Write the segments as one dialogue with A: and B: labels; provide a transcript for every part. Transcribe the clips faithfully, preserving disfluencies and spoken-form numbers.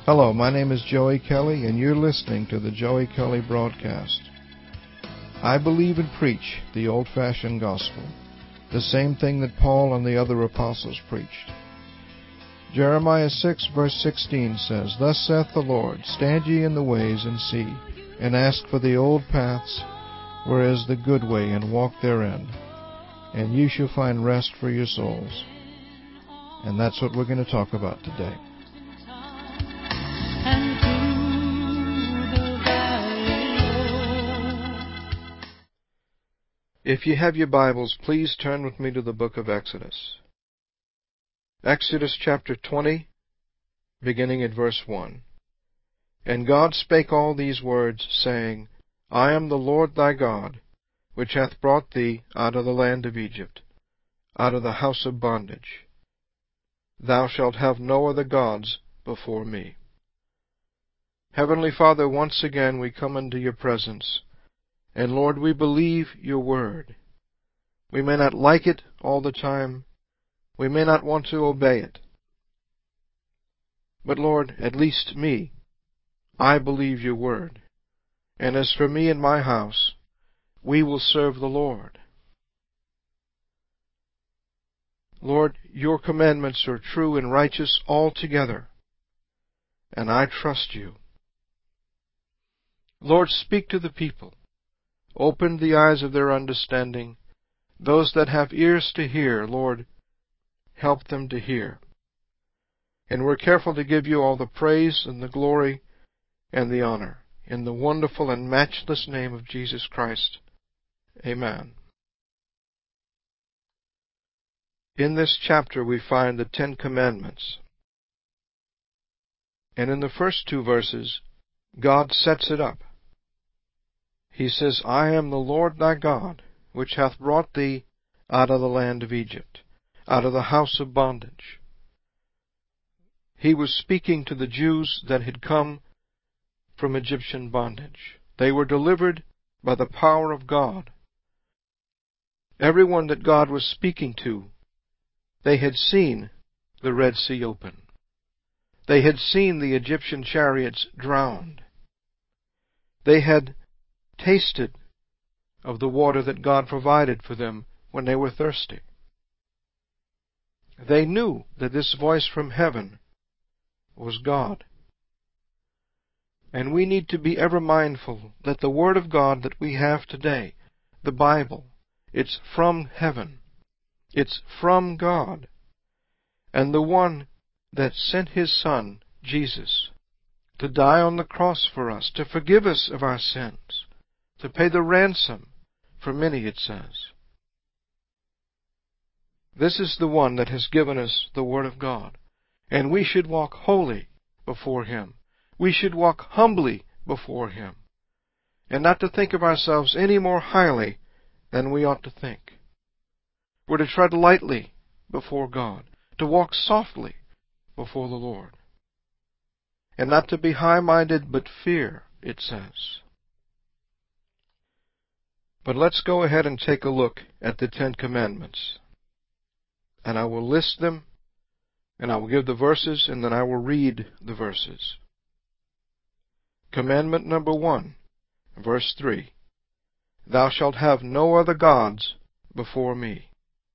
A: Hello, my name is Joey Kelly, and you're listening to the Joey Kelly Broadcast. I believe and preach the old-fashioned gospel, the same thing that Paul and the other apostles preached. Jeremiah six, verse sixteen says, Thus saith the Lord, Stand ye in the ways, and see, and ask for the old paths, where is the good way, and walk therein, and ye shall find rest for your souls. And that's what we're going to talk about today. If you have your Bibles, please turn with me to the book of Exodus. Exodus chapter twenty, beginning at verse one. And God spake all these words, saying, I am the Lord thy God, which hath brought thee out of the land of Egypt, out of the house of bondage. Thou shalt have no other gods before me. Heavenly Father, once again we come into your presence, and Lord, we believe your word. We may not like it all the time. We may not want to obey it. But Lord, at least me, I believe your word. And as for me and my house, we will serve the Lord. Lord, your commandments are true and righteous altogether, and I trust you. Lord, speak to the people. Open the eyes of their understanding. Those that have ears to hear, Lord, help them to hear. And we're careful to give you all the praise and the glory and the honor. In the wonderful and matchless name of Jesus Christ. Amen. In this chapter we find the Ten Commandments. And in the first two verses, God sets it up. He says, I am the Lord thy God, which hath brought thee out of the land of Egypt, out of the house of bondage. He was speaking to the Jews that had come from Egyptian bondage. They were delivered by the power of God. Everyone that God was speaking to, they had seen the Red Sea open. They had seen the Egyptian chariots drowned. They had tasted of the water that God provided for them when they were thirsty. They knew that this voice from heaven was God. And we need to be ever mindful that the Word of God that we have today, the Bible, it's from heaven. It's from God. And the one that sent His Son, Jesus, to die on the cross for us, to forgive us of our sins, to pay the ransom for many, it says. This is the one that has given us the Word of God. And we should walk holy before Him. We should walk humbly before Him, and not to think of ourselves any more highly than we ought to think. We're to tread lightly before God, to walk softly before the Lord, and not to be high-minded, but fear, it says. But let's go ahead and take a look at the Ten Commandments, and I will list them, and I will give the verses, and then I will read the verses. Commandment number one, verse three. Thou shalt have no other gods before me.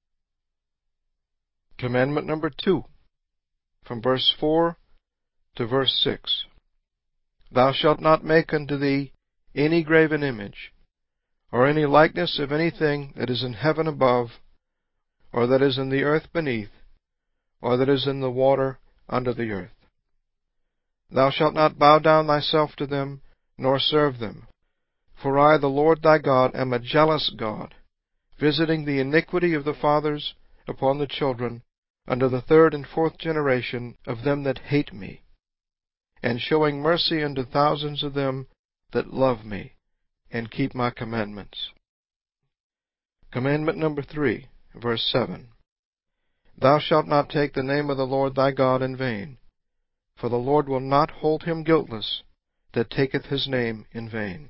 A: Commandment number two, from verse four to verse six. Thou shalt not make unto thee any graven image, or any likeness of anything that is in heaven above, or that is in the earth beneath, or that is in the water under the earth. Thou shalt not bow down thyself to them, nor serve them. For I, the Lord thy God, am a jealous God, visiting the iniquity of the fathers upon the children, unto the third and fourth generation of them that hate me, and showing mercy unto thousands of them that love me, and keep my commandments. Commandment number three, verse seven. Thou shalt not take the name of the Lord thy God in vain, for the Lord will not hold him guiltless that taketh his name in vain.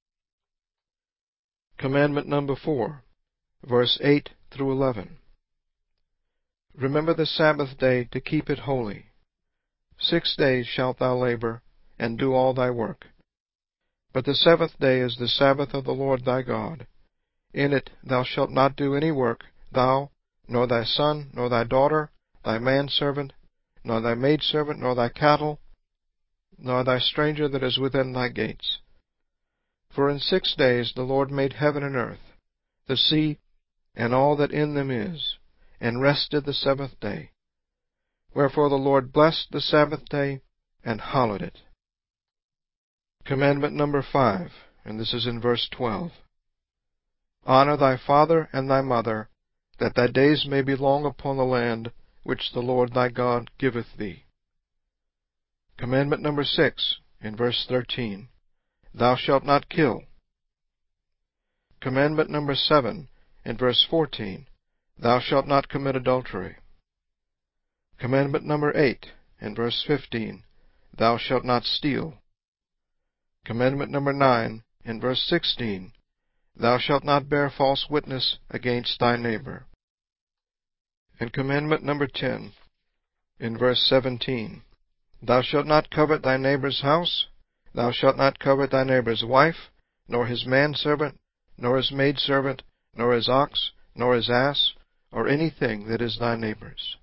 A: Commandment number four, verse eight through eleven. Remember the Sabbath day to keep it holy. Six days shalt thou labor, and do all thy work. But the seventh day is the Sabbath of the Lord thy God. In it thou shalt not do any work, thou, nor thy son, nor thy daughter, thy manservant, nor thy maidservant, nor thy cattle, nor thy stranger that is within thy gates. For in six days the Lord made heaven and earth, the sea, and all that in them is, and rested the seventh day. Wherefore the Lord blessed the Sabbath day, and hallowed it. Commandment number five, and this is in verse twelve. Honor thy father and thy mother, that thy days may be long upon the land which the Lord thy God giveth thee. Commandment number six, in verse thirteen. Thou shalt not kill. Commandment number seven, in verse fourteen. Thou shalt not commit adultery. Commandment number eight, in verse fifteen. Thou shalt not steal. Commandment number nine, in verse sixteen. Thou shalt not bear false witness against thy neighbor. And commandment number ten, in verse seventeen. Thou shalt not covet thy neighbor's house. Thou shalt not covet thy neighbor's wife, nor his manservant, nor his maidservant, nor his ox, nor his ass, or anything that is thy neighbor's.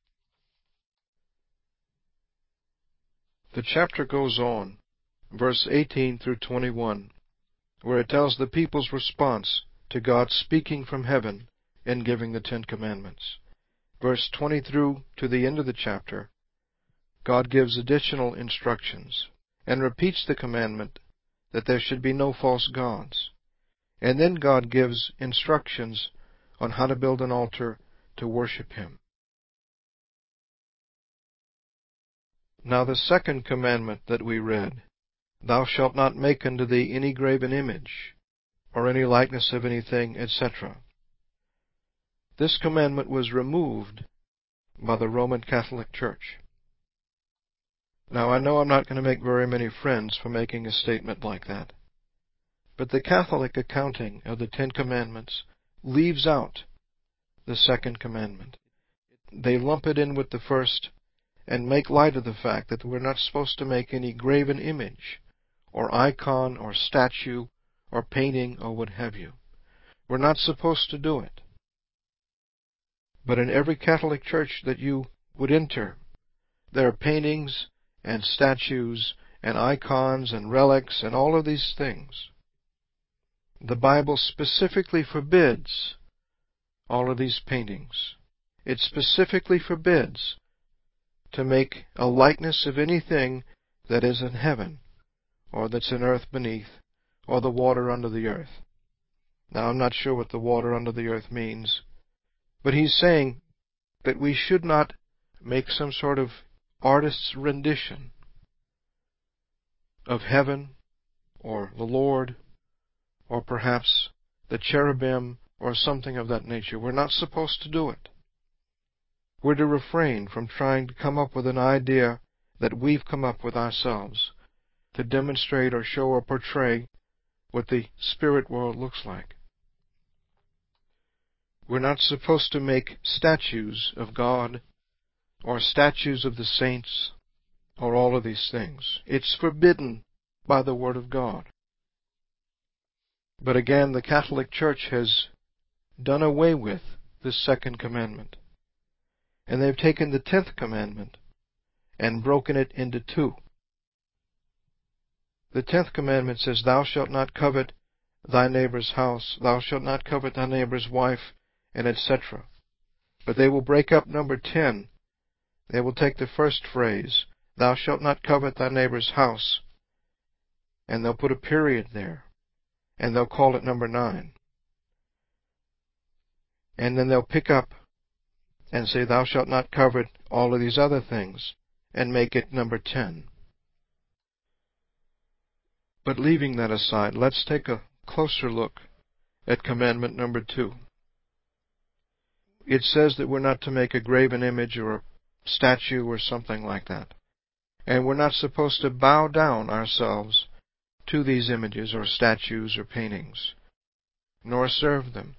A: The chapter goes on, verse eighteen through twenty-one, where it tells the people's response to God speaking from heaven and giving the Ten Commandments. Verse twenty through to the end of the chapter, God gives additional instructions and repeats the commandment that there should be no false gods. And then God gives instructions on how to build an altar to worship Him. Now the second commandment that we read, Thou shalt not make unto thee any graven image, or any likeness of anything, et cetera. This commandment was removed by the Roman Catholic Church. Now I know I'm not going to make very many friends for making a statement like that, but the Catholic accounting of the Ten Commandments leaves out the second commandment. They lump it in with the first and make light of the fact that we're not supposed to make any graven image or icon or statue or painting or what have you. We're not supposed to do it. But in every Catholic church that you would enter, there are paintings and statues and icons and relics and all of these things. The Bible specifically forbids all of these paintings. It specifically forbids to make a likeness of anything that is in heaven, or that's in earth beneath, or the water under the earth. Now, I'm not sure what the water under the earth means, but he's saying that we should not make some sort of artist's rendition of heaven, or the Lord, or perhaps the cherubim, or something of that nature. We're not supposed to do it. We're to refrain from trying to come up with an idea that we've come up with ourselves to demonstrate or show or portray what the spirit world looks like. We're not supposed to make statues of God or statues of the saints or all of these things. It's forbidden by the Word of God. But again, the Catholic Church has done away with this second commandment. And they've taken the tenth commandment and broken it into two. The tenth commandment says, Thou shalt not covet thy neighbor's house, thou shalt not covet thy neighbor's wife, and et cetera. But they will break up number ten. They will take the first phrase, Thou shalt not covet thy neighbor's house, and they'll put a period there, and they'll call it number nine. And then they'll pick up and say, Thou shalt not covet all of these other things, and make it number ten. But leaving that aside, let's take a closer look at commandment number two. It says that we're not to make a graven image or a statue or something like that. And we're not supposed to bow down ourselves to these images or statues or paintings, nor serve them.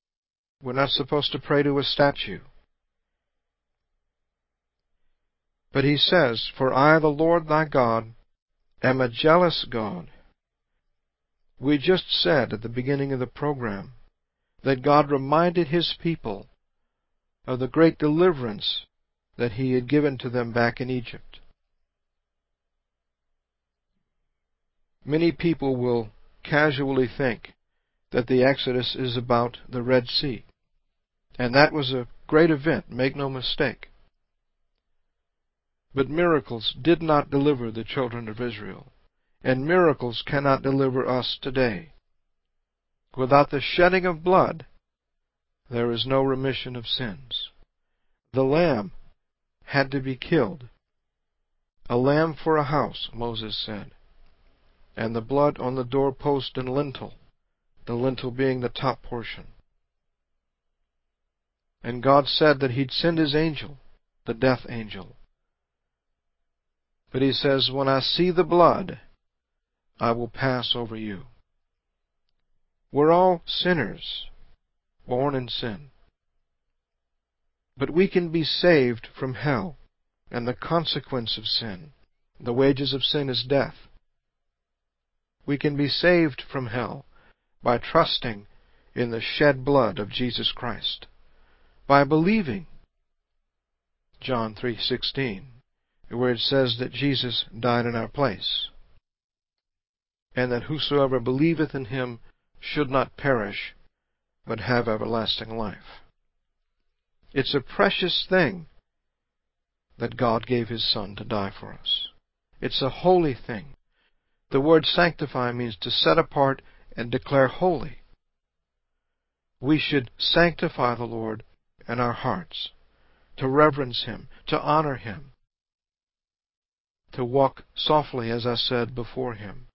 A: We're not supposed to pray to a statue. But he says, "For I, the Lord thy God, am a jealous God." We just said at the beginning of the program that God reminded His people of the great deliverance that He had given to them back in Egypt. Many people will casually think that the Exodus is about the Red Sea. And that was a great event, make no mistake. But miracles did not deliver the children of Israel. And miracles cannot deliver us today. Without the shedding of blood, there is no remission of sins. The lamb had to be killed. A lamb for a house, Moses said. And the blood on the doorpost and lintel, the lintel being the top portion. And God said that He'd send His angel, the death angel. But He says, "When I see the blood, I will pass over you." We're all sinners, born in sin. But we can be saved from hell and the consequence of sin. The wages of sin is death. We can be saved from hell by trusting in the shed blood of Jesus Christ, by believing John three sixteen, where it says that Jesus died in our place, and that whosoever believeth in Him should not perish, but have everlasting life. It's a precious thing that God gave His Son to die for us. It's a holy thing. The word sanctify means to set apart and declare holy. We should sanctify the Lord in our hearts, to reverence Him, to honor Him, to walk softly, as I said, before Him.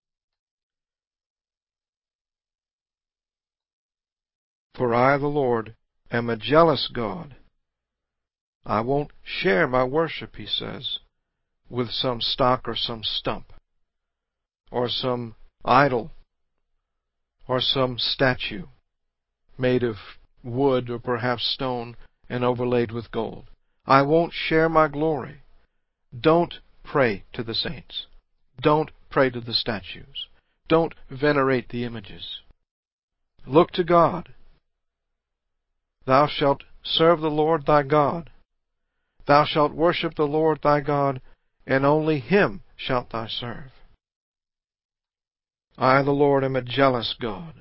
A: For I, the Lord, am a jealous God. I won't share my worship, He says, with some stock or some stump, or some idol, or some statue made of wood or perhaps stone and overlaid with gold. I won't share my glory. Don't pray to the saints. Don't pray to the statues. Don't venerate the images. Look to God. Thou shalt serve the Lord thy God. Thou shalt worship the Lord thy God, and only Him shalt thou serve. I, the Lord, am a jealous God.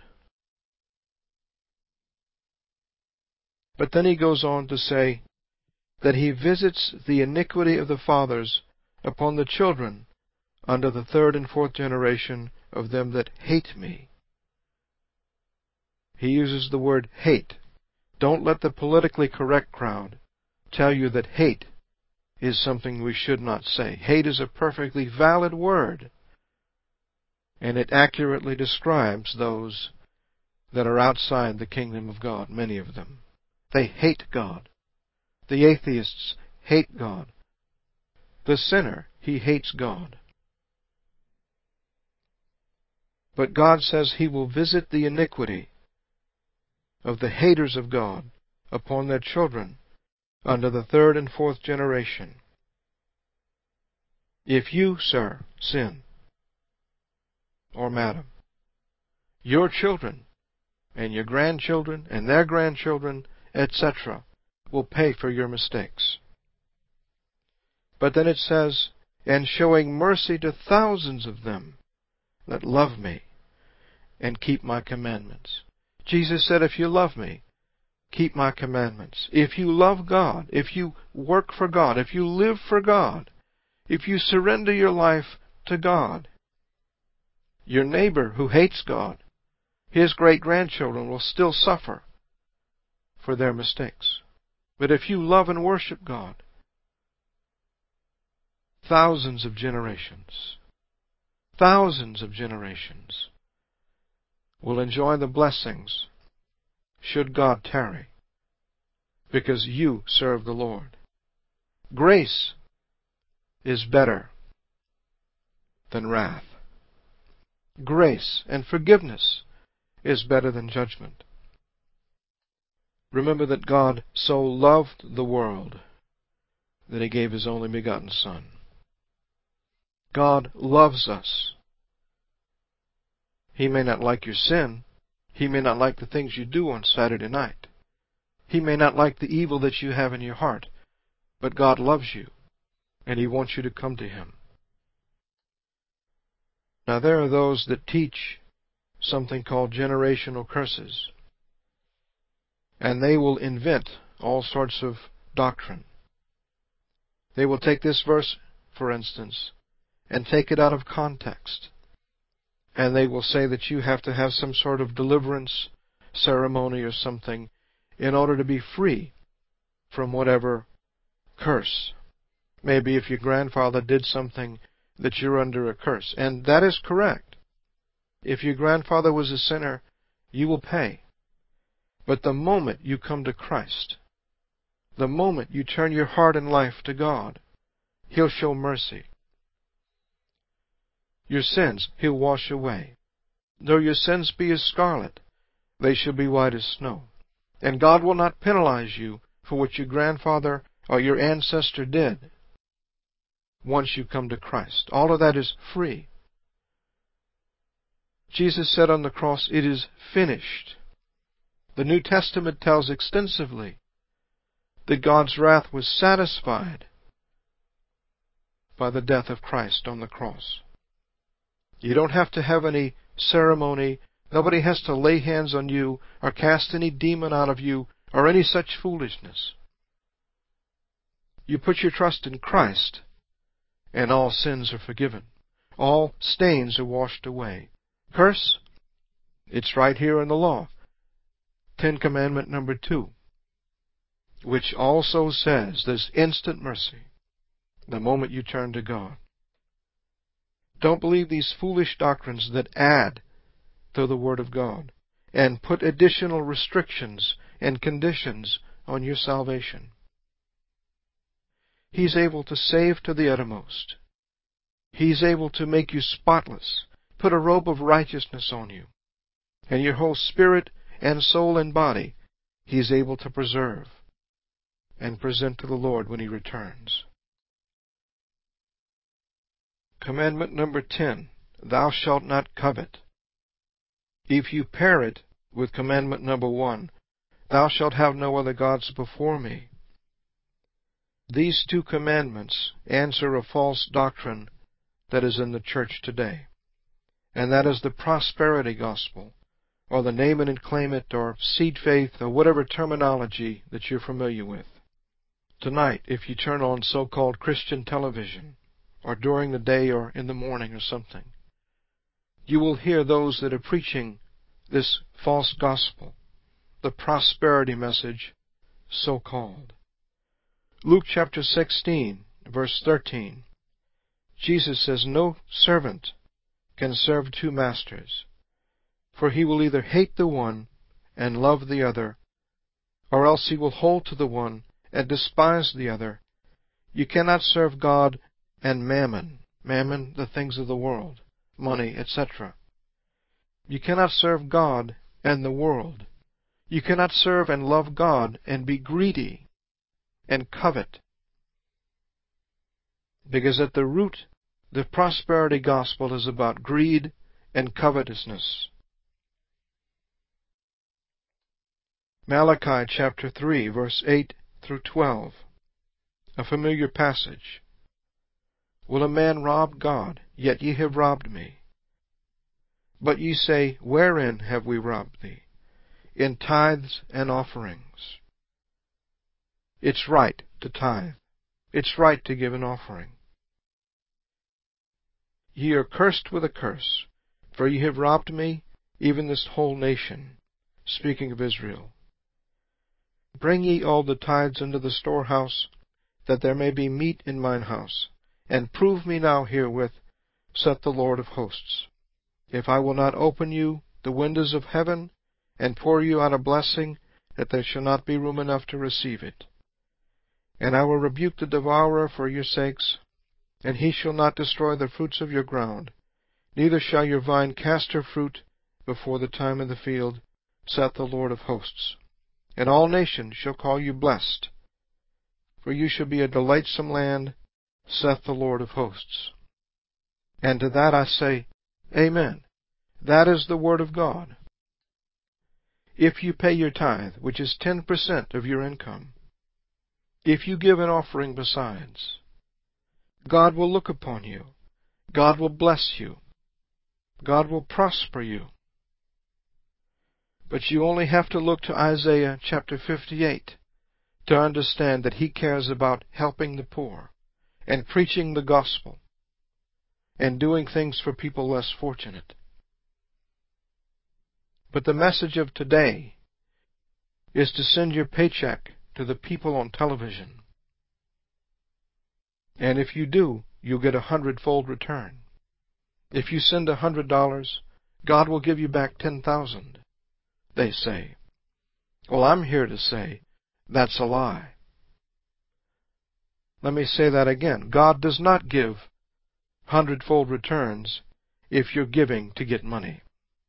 A: But then He goes on to say that He visits the iniquity of the fathers upon the children unto the third and fourth generation of them that hate me. He uses the word hate. Don't let the politically correct crowd tell you that hate is something we should not say. Hate is a perfectly valid word, and it accurately describes those that are outside the kingdom of God, many of them. They hate God. The atheists hate God. The sinner, he hates God. But God says He will visit the iniquity of the haters of God upon their children unto the third and fourth generation. If you, sir, sin, or madam, your children and your grandchildren and their grandchildren, et cetera, will pay for your mistakes. But then it says, and showing mercy to thousands of them that love me and keep my commandments. Jesus said, if you love me, keep my commandments. If you love God, if you work for God, if you live for God, if you surrender your life to God, your neighbor who hates God, his great-grandchildren will still suffer for their mistakes. But if you love and worship God, thousands of generations, thousands of generations will enjoy the blessings should God tarry, because you serve the Lord. Grace is better than wrath. Grace and forgiveness is better than judgment. Remember that God so loved the world that He gave His only begotten Son. God loves us. He may not like your sin. He may not like the things you do on Saturday night. He may not like the evil that you have in your heart. But God loves you, and He wants you to come to Him. Now, there are those that teach something called generational curses, and they will invent all sorts of doctrine. They will take this verse, for instance, and take it out of context, and they will say that you have to have some sort of deliverance ceremony or something in order to be free from whatever curse. Maybe if your grandfather did something, that you're under a curse. And that is correct. If your grandfather was a sinner, you will pay. But the moment you come to Christ, the moment you turn your heart and life to God, He'll show mercy. Your sins He'll wash away. Though your sins be as scarlet, they shall be white as snow. And God will not penalize you for what your grandfather or your ancestor did once you come to Christ. All of that is free. Jesus said on the cross, "It is finished." The New Testament tells extensively that God's wrath was satisfied by the death of Christ on the cross. You don't have to have any ceremony. Nobody has to lay hands on you or cast any demon out of you or any such foolishness. You put your trust in Christ, and all sins are forgiven. All stains are washed away. Curse? It's right here in the law. Ten Commandment number two, which also says there's instant mercy the moment you turn to God. Don't believe these foolish doctrines that add to the Word of God and put additional restrictions and conditions on your salvation. He's able to save to the uttermost. He's able to make you spotless, put a robe of righteousness on you, and your whole spirit and soul and body He's able to preserve and present to the Lord when He returns. Commandment number ten, thou shalt not covet. If you pair it with commandment number one, thou shalt have no other gods before me, these two commandments answer a false doctrine that is in the church today, and that is the prosperity gospel, or the name it and claim it, or seed faith, or whatever terminology that you're familiar with. Tonight, if you turn on so-called Christian television, or during the day or in the morning or something, you will hear those that are preaching this false gospel, the prosperity message, so-called. Luke chapter sixteen, verse thirteen, Jesus says, "No servant can serve two masters, for he will either hate the one and love the other, or else he will hold to the one and despise the other. You cannot serve God and mammon." Mammon, the things of the world, money, et cetera. You cannot serve God and the world. You cannot serve and love God and be greedy and covet. Because at the root, the prosperity gospel is about greed and covetousness. Malachi chapter three, verse eight through twelve, a familiar passage. "Will a man rob God? Yet ye have robbed me. But ye say, Wherein have we robbed thee? In tithes and offerings." It's right to tithe. It's right to give an offering. "Ye are cursed with a curse, for ye have robbed me, even this whole nation," speaking of Israel. "Bring ye all the tithes into the storehouse, that there may be meat in mine house. And prove me now herewith, saith the Lord of hosts, if I will not open you the windows of heaven, and pour you out a blessing, that there shall not be room enough to receive it. And I will rebuke the devourer for your sakes, and he shall not destroy the fruits of your ground, neither shall your vine cast her fruit before the time of the field, saith the Lord of hosts. And all nations shall call you blessed, for you shall be a delightsome land, saith the Lord of hosts. And to that I say, Amen. That is the word of God. If you pay your tithe, which is ten percent of your income, if you give an offering besides, God will look upon you. God will bless you. God will prosper you. But you only have to look to Isaiah chapter fifty-eight to understand that He cares about helping the poor and preaching the gospel and doing things for people less fortunate. But the message of today is to send your paycheck to the people on television. And if you do, you'll get a hundredfold return. If you send a hundred dollars, God will give you back ten thousand, they say. Well, I'm here to say that's a lie. Let me say that again. God does not give hundredfold returns if you're giving to get money.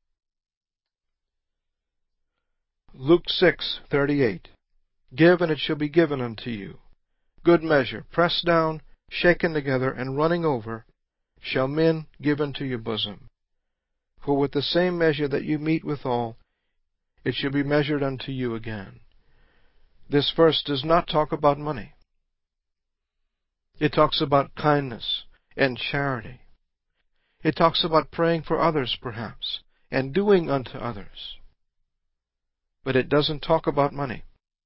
A: Luke six thirty-eight. Give, and it shall be given unto you. Good measure, pressed down, shaken together, and running over, shall men give unto your bosom. For with the same measure that you mete withal, it shall be measured unto you again. This verse does not talk about money. It talks about kindness and charity. It talks about praying for others, perhaps, and doing unto others. But it doesn't talk about money.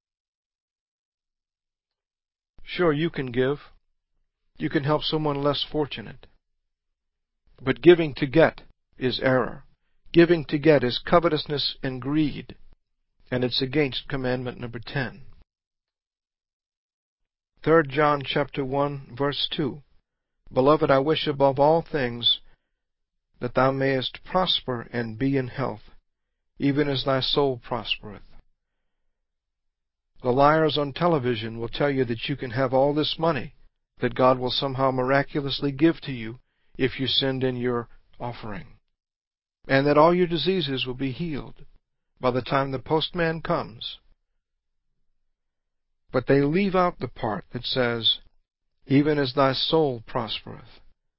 A: Sure, you can give. You can help someone less fortunate. But giving to get is error. Giving to get is covetousness and greed, and it's against commandment number ten. Third John chapter one, verse two. Beloved, I wish above all things that thou mayest prosper and be in health, even as thy soul prospereth. The liars on television will tell you that you can have all this money that God will somehow miraculously give to you if you send in your offering, and that all your diseases will be healed by the time the postman comes. But they leave out the part that says, even as thy soul prospereth.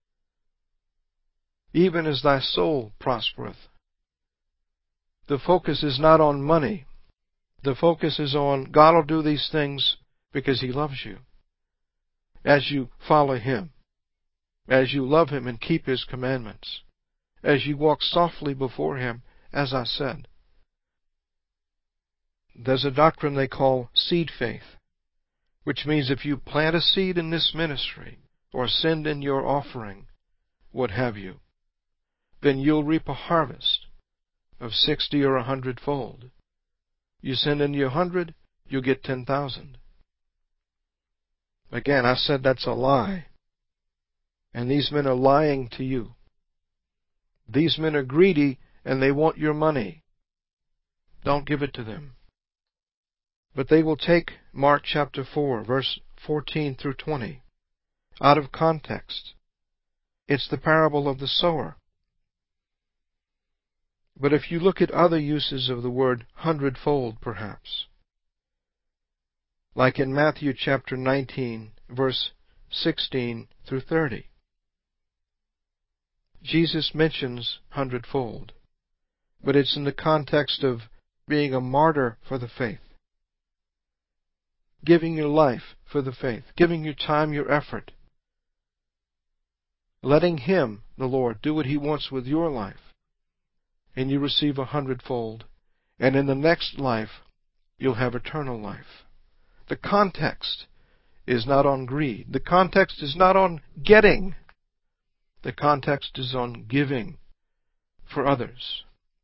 A: Even as thy soul prospereth. The focus is not on money. The focus is on God will do these things because He loves you. As you follow Him, as you love Him and keep His commandments, as you walk softly before Him, as I said. There's a doctrine they call seed faith, which means if you plant a seed in this ministry or send in your offering, what have you, then you'll reap a harvest of sixty or a hundredfold. You send in your hundred, you'll get ten thousand. Again, I said that's a lie. And these men are lying to you. These men are greedy and they want your money. Don't give it to them. But they will take Mark chapter four, verse fourteen through twenty, out of context. It's the parable of the sower. But if you look at other uses of the word hundredfold, perhaps, like in Matthew chapter nineteen, verse sixteen through thirty, Jesus mentions hundredfold, but it's in the context of being a martyr for the faith, giving your life for the faith, giving your time, your effort, letting Him, the Lord, do what He wants with your life, and you receive a hundredfold, and in the next life, you'll have eternal life. The context is not on greed. The context is not on getting. The context is on giving for others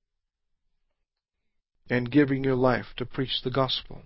A: and giving your life to preach the gospel.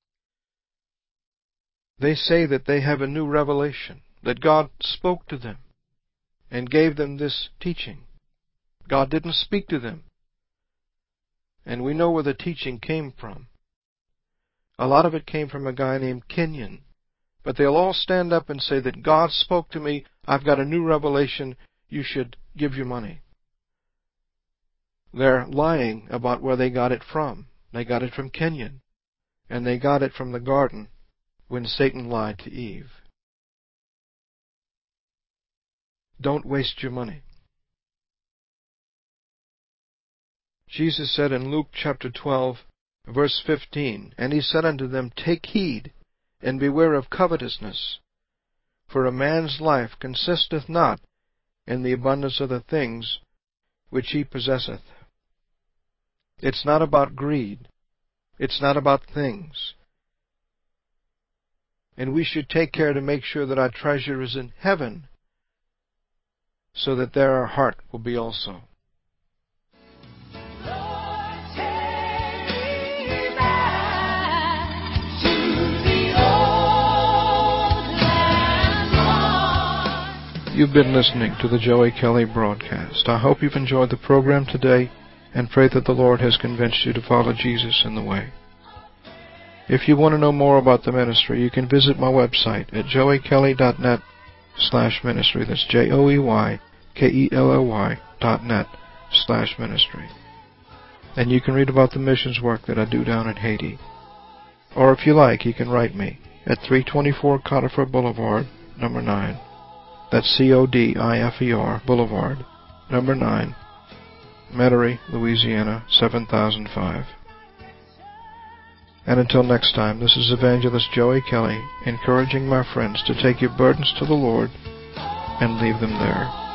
A: They say that they have a new revelation, that God spoke to them and gave them this teaching. God didn't speak to them. And we know where the teaching came from. A lot of it came from a guy named Kenyon. But they'll all stand up and say that God spoke to me, I've got a new revelation, you should give your money. They're lying about where they got it from. They got it from Kenyon. And they got it from the garden when Satan lied to Eve. Don't waste your money. Jesus said in Luke chapter twelve, verse fifteen, "And he said unto them, Take heed, and beware of covetousness, for a man's life consisteth not in the abundance of the things which he possesseth." It's not about greed. It's not about things. And we should take care to make sure that our treasure is in heaven, so that there our heart will be also. You've been listening to the Joey Kelly broadcast. I hope you've enjoyed the program today and pray that the Lord has convinced you to follow Jesus in the way. If you want to know more about the ministry, you can visit my website at joey kelly dot net slash ministry. That's J O E Y K E L L Y dot net slash ministry. And you can read about the missions work that I do down in Haiti. Or if you like, you can write me at three twenty-four Codifer Boulevard, number nine. That's C O D I F E R Boulevard, number nine, Metairie, Louisiana, seven thousand five. And until next time, this is Evangelist Joey Kelly, encouraging my friends to take your burdens to the Lord and leave them there.